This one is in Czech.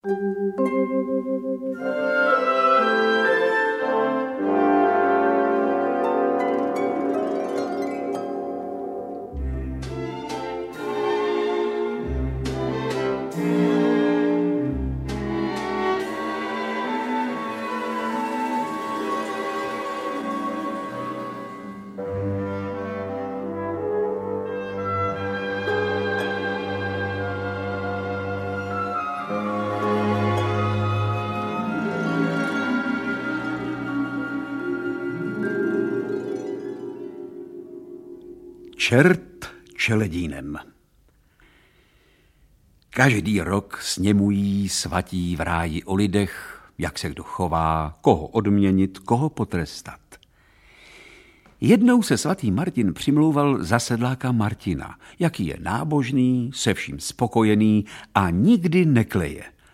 Čert čeledínem. Každý rok sněmují svatí v ráji o lidech, jak se kdo chová, koho odměnit, koho potrestat. Jednou se svatý Martin přimlouval za sedláka Martina, jaký je nábožný, se vším spokojený a nikdy nekleje.